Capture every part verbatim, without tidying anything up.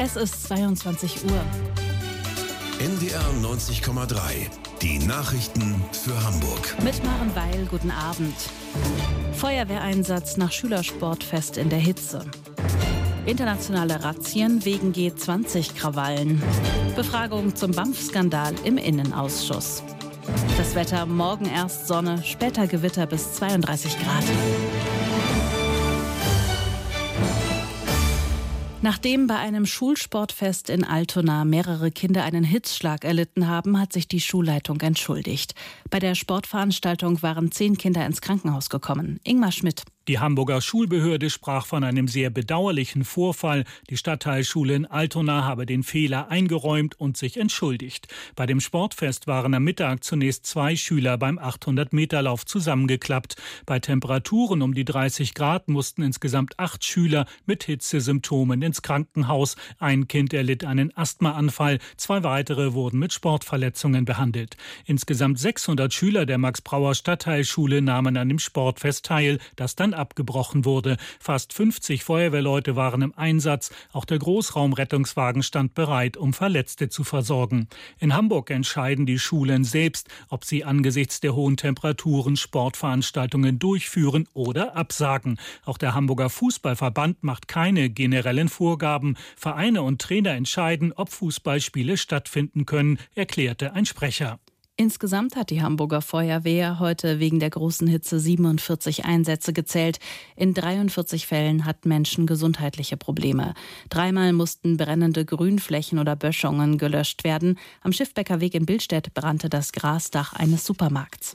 Es ist zweiundzwanzig Uhr. N D R neunzig Komma drei. Die Nachrichten für Hamburg. Mit Maren Weil, guten Abend. Feuerwehreinsatz nach Schülersportfest in der Hitze. Internationale Razzien wegen G zwanzig Krawallen. Befragung zum B A M F-Skandal im Innenausschuss. Das Wetter: morgen erst Sonne, später Gewitter bis zweiunddreißig Grad. Nachdem bei einem Schulsportfest in Altona mehrere Kinder einen Hitzschlag erlitten haben, hat sich die Schulleitung entschuldigt. Bei der Sportveranstaltung waren zehn Kinder ins Krankenhaus gekommen. Ingmar Schmidt. Die Hamburger Schulbehörde sprach von einem sehr bedauerlichen Vorfall. Die Stadtteilschule in Altona habe den Fehler eingeräumt und sich entschuldigt. Bei dem Sportfest waren am Mittag zunächst zwei Schüler beim achthundert-Meter-Lauf zusammengeklappt. Bei Temperaturen um die dreißig Grad mussten insgesamt acht Schüler mit Hitzesymptomen ins Krankenhaus. Ein Kind erlitt einen Asthmaanfall, zwei weitere wurden mit Sportverletzungen behandelt. Insgesamt sechshundert Schüler der Max-Brauer-Stadtteilschule nahmen an dem Sportfest teil, das dann abgebrochen wurde. Fast fünfzig Feuerwehrleute waren im Einsatz. Auch der Großraumrettungswagen stand bereit, um Verletzte zu versorgen. In Hamburg entscheiden die Schulen selbst, ob sie angesichts der hohen Temperaturen Sportveranstaltungen durchführen oder absagen. Auch der Hamburger Fußballverband macht keine generellen Vorgaben. Vereine und Trainer entscheiden, ob Fußballspiele stattfinden können, erklärte ein Sprecher. Insgesamt hat die Hamburger Feuerwehr heute wegen der großen Hitze siebenundvierzig Einsätze gezählt. In dreiundvierzig Fällen hatten Menschen gesundheitliche Probleme. Dreimal mussten brennende Grünflächen oder Böschungen gelöscht werden. Am Schiffbäckerweg in Billstedt brannte das Grasdach eines Supermarkts.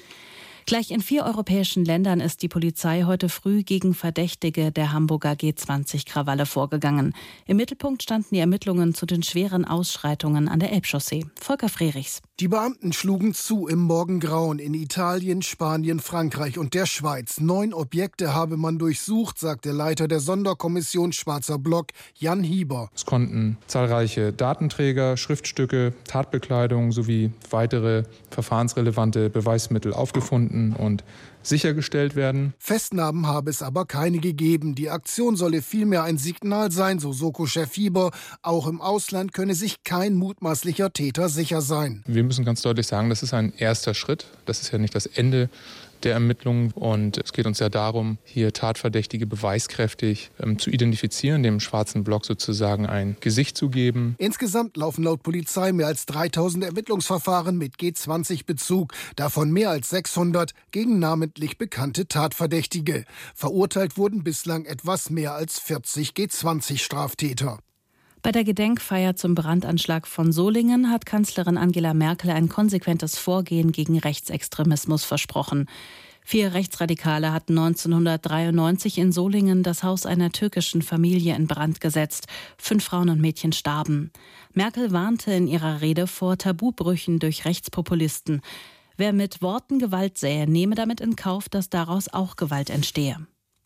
Gleich in vier europäischen Ländern ist die Polizei heute früh gegen Verdächtige der Hamburger G zwanzig Krawalle vorgegangen. Im Mittelpunkt standen die Ermittlungen zu den schweren Ausschreitungen an der Elbchaussee. Volker Frerichs. Die Beamten schlugen zu im Morgengrauen in Italien, Spanien, Frankreich und der Schweiz. Neun Objekte habe man durchsucht, sagt der Leiter der Sonderkommission Schwarzer Block, Jan Hieber. Es konnten zahlreiche Datenträger, Schriftstücke, Tatbekleidung sowie weitere verfahrensrelevante Beweismittel aufgefunden und sichergestellt werden. Festnahmen habe es aber keine gegeben. Die Aktion solle vielmehr ein Signal sein, so Soko-Chef Hieber. Auch im Ausland könne sich kein mutmaßlicher Täter sicher sein. Wir müssen ganz deutlich sagen, das ist ein erster Schritt. Das ist ja nicht das Ende der Ermittlungen. Und es geht uns ja darum, hier Tatverdächtige beweiskräftig ähm, zu identifizieren, dem schwarzen Block sozusagen ein Gesicht zu geben. Insgesamt laufen laut Polizei mehr als dreitausend Ermittlungsverfahren mit G zwanzig Bezug. Davon mehr als sechshundert gegen namentlich bekannte Tatverdächtige. Verurteilt wurden bislang etwas mehr als vierzig G zwanzig Straftäter. Bei der Gedenkfeier zum Brandanschlag von Solingen hat Kanzlerin Angela Merkel ein konsequentes Vorgehen gegen Rechtsextremismus versprochen. Vier Rechtsradikale hatten neunzehnhundertdreiundneunzig in Solingen das Haus einer türkischen Familie in Brand gesetzt. Fünf Frauen und Mädchen starben. Merkel warnte in ihrer Rede vor Tabubrüchen durch Rechtspopulisten. Wer mit Worten Gewalt sähe, nehme damit in Kauf, dass daraus auch Gewalt entstehe.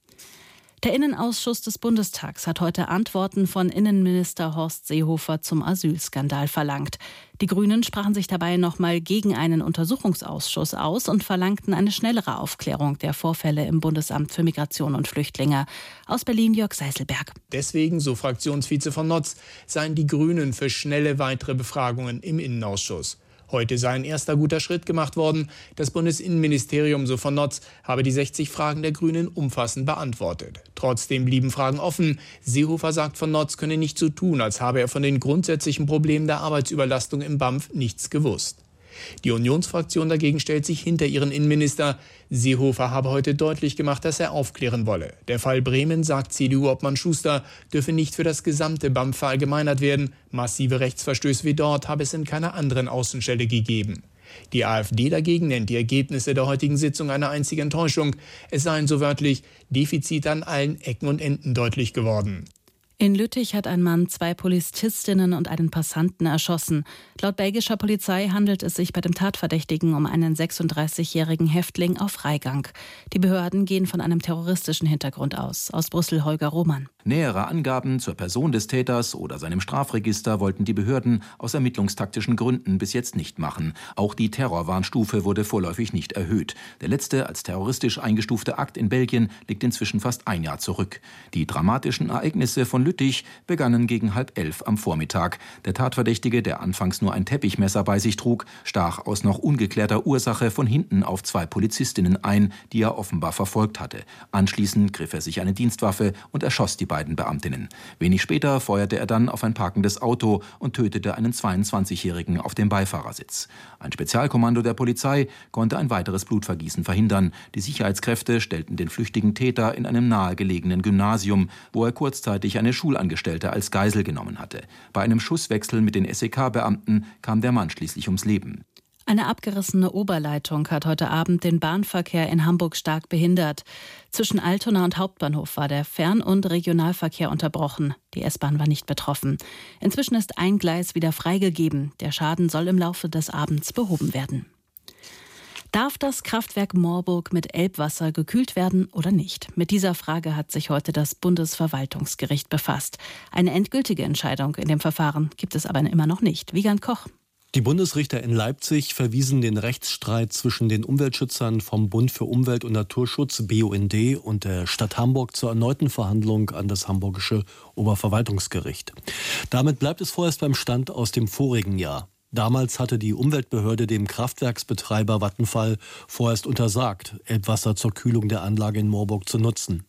Der Innenausschuss des Bundestags hat heute Antworten von Innenminister Horst Seehofer zum Asylskandal verlangt. Die Grünen sprachen sich dabei nochmal gegen einen Untersuchungsausschuss aus und verlangten eine schnellere Aufklärung der Vorfälle im Bundesamt für Migration und Flüchtlinge. Aus Berlin Jörg Seiselberg. Deswegen, so Fraktionsvize von Notz, seien die Grünen für schnelle weitere Befragungen im Innenausschuss. Heute sei ein erster guter Schritt gemacht worden. Das Bundesinnenministerium, so von Notz, habe die sechzig Fragen der Grünen umfassend beantwortet. Trotzdem blieben Fragen offen. Seehofer sagt, von Notz könne nicht so tun, als habe er von den grundsätzlichen Problemen der Arbeitsüberlastung im B A M F nichts gewusst. Die Unionsfraktion dagegen stellt sich hinter ihren Innenminister. Seehofer habe heute deutlich gemacht, dass er aufklären wolle. Der Fall Bremen, sagt C D U-Obmann Schuster, dürfe nicht für das gesamte B A M F verallgemeinert werden. Massive Rechtsverstöße wie dort habe es in keiner anderen Außenstelle gegeben. Die AfD dagegen nennt die Ergebnisse der heutigen Sitzung eine einzige Enttäuschung. Es seien, so wörtlich, Defizite an allen Ecken und Enden deutlich geworden. In Lüttich hat ein Mann zwei Polizistinnen und einen Passanten erschossen. Laut belgischer Polizei handelt es sich bei dem Tatverdächtigen um einen sechsunddreißigjährigen Häftling auf Freigang. Die Behörden gehen von einem terroristischen Hintergrund aus. Aus Brüssel Holger Roman. Nähere Angaben zur Person des Täters oder seinem Strafregister wollten die Behörden aus ermittlungstaktischen Gründen bis jetzt nicht machen. Auch die Terrorwarnstufe wurde vorläufig nicht erhöht. Der letzte als terroristisch eingestufte Akt in Belgien liegt inzwischen fast ein Jahr zurück. Die dramatischen Ereignisse von Lüttich begannen gegen halb elf am Vormittag. Der Tatverdächtige, der anfangs nur ein Teppichmesser bei sich trug, stach aus noch ungeklärter Ursache von hinten auf zwei Polizistinnen ein, die er offenbar verfolgt hatte. Anschließend griff er sich eine Dienstwaffe und erschoss die beiden Beamtinnen. Wenig später feuerte er dann auf ein parkendes Auto und tötete einen zweiundzwanzigjährigen auf dem Beifahrersitz. Ein Spezialkommando der Polizei konnte ein weiteres Blutvergießen verhindern. Die Sicherheitskräfte stellten den flüchtigen Täter in einem nahegelegenen Gymnasium, wo er kurzzeitig eine Schulangestellte als Geisel genommen hatte. Bei einem Schusswechsel mit den S E K-Beamten kam der Mann schließlich ums Leben. Eine abgerissene Oberleitung hat heute Abend den Bahnverkehr in Hamburg stark behindert. Zwischen Altona und Hauptbahnhof war der Fern- und Regionalverkehr unterbrochen. Die S-Bahn war nicht betroffen. Inzwischen ist ein Gleis wieder freigegeben. Der Schaden soll im Laufe des Abends behoben werden. Darf das Kraftwerk Moorburg mit Elbwasser gekühlt werden oder nicht? Mit dieser Frage hat sich heute das Bundesverwaltungsgericht befasst. Eine endgültige Entscheidung in dem Verfahren gibt es aber immer noch nicht. Wiegand Koch. Die Bundesrichter in Leipzig verwiesen den Rechtsstreit zwischen den Umweltschützern vom Bund für Umwelt und Naturschutz B U N D und der Stadt Hamburg zur erneuten Verhandlung an das Hamburgische Oberverwaltungsgericht. Damit bleibt es vorerst beim Stand aus dem vorigen Jahr. Damals hatte die Umweltbehörde dem Kraftwerksbetreiber Vattenfall vorerst untersagt, Elbwasser zur Kühlung der Anlage in Moorburg zu nutzen.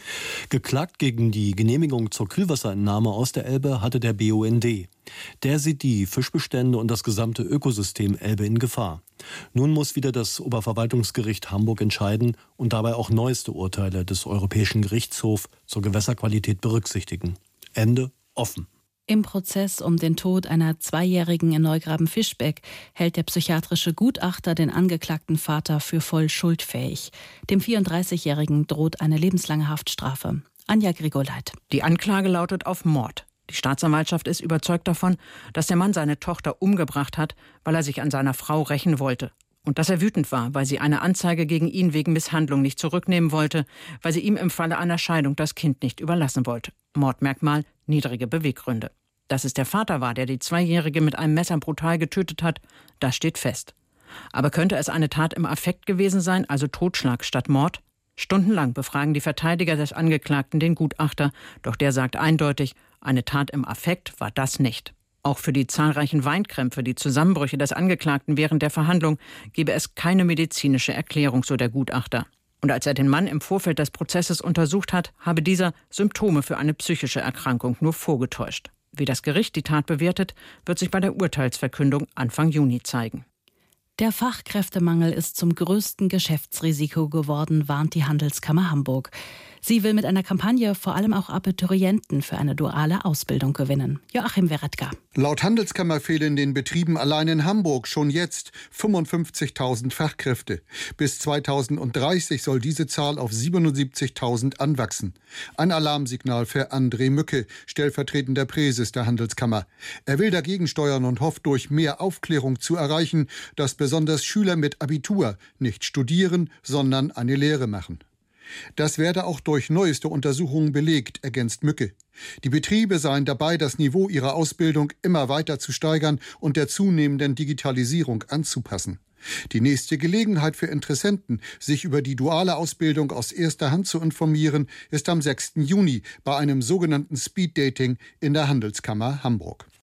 Geklagt gegen die Genehmigung zur Kühlwasserentnahme aus der Elbe hatte der B U N D. Der sieht die Fischbestände und das gesamte Ökosystem Elbe in Gefahr. Nun muss wieder das Oberverwaltungsgericht Hamburg entscheiden und dabei auch neueste Urteile des Europäischen Gerichtshofs zur Gewässerqualität berücksichtigen. Ende offen. Im Prozess um den Tod einer Zweijährigen in Neugraben-Fischbeck hält der psychiatrische Gutachter den angeklagten Vater für voll schuldfähig. Dem vierunddreißigjährigen droht eine lebenslange Haftstrafe. Anja Grigoleit. Die Anklage lautet auf Mord. Die Staatsanwaltschaft ist überzeugt davon, dass der Mann seine Tochter umgebracht hat, weil er sich an seiner Frau rächen wollte. Und dass er wütend war, weil sie eine Anzeige gegen ihn wegen Misshandlung nicht zurücknehmen wollte, weil sie ihm im Falle einer Scheidung das Kind nicht überlassen wollte. Mordmerkmal: niedrige Beweggründe. Dass es der Vater war, der die Zweijährige mit einem Messer brutal getötet hat, das steht fest. Aber könnte es eine Tat im Affekt gewesen sein, also Totschlag statt Mord? Stundenlang befragen die Verteidiger des Angeklagten den Gutachter, doch der sagt eindeutig, eine Tat im Affekt war das nicht. Auch für die zahlreichen Weinkrämpfe, die Zusammenbrüche des Angeklagten während der Verhandlung, gebe es keine medizinische Erklärung, so der Gutachter. Und als er den Mann im Vorfeld des Prozesses untersucht hat, habe dieser Symptome für eine psychische Erkrankung nur vorgetäuscht. Wie das Gericht die Tat bewertet, wird sich bei der Urteilsverkündung Anfang Juni zeigen. Der Fachkräftemangel ist zum größten Geschäftsrisiko geworden, warnt die Handelskammer Hamburg. Sie will mit einer Kampagne vor allem auch Abiturienten für eine duale Ausbildung gewinnen. Joachim Weretka. Laut Handelskammer fehlen den Betrieben allein in Hamburg schon jetzt fünfundfünfzigtausend Fachkräfte. Bis zweitausenddreißig soll diese Zahl auf siebenundsiebzigtausend anwachsen. Ein Alarmsignal für André Mücke, stellvertretender Präses der Handelskammer. Er will dagegen steuern und hofft, durch mehr Aufklärung zu erreichen, dass besonders Schüler mit Abitur nicht studieren, sondern eine Lehre machen. Das werde auch durch neueste Untersuchungen belegt, ergänzt Mücke. Die Betriebe seien dabei, das Niveau ihrer Ausbildung immer weiter zu steigern und der zunehmenden Digitalisierung anzupassen. Die nächste Gelegenheit für Interessenten, sich über die duale Ausbildung aus erster Hand zu informieren, ist am sechsten Juni bei einem sogenannten Speeddating in der Handelskammer Hamburg.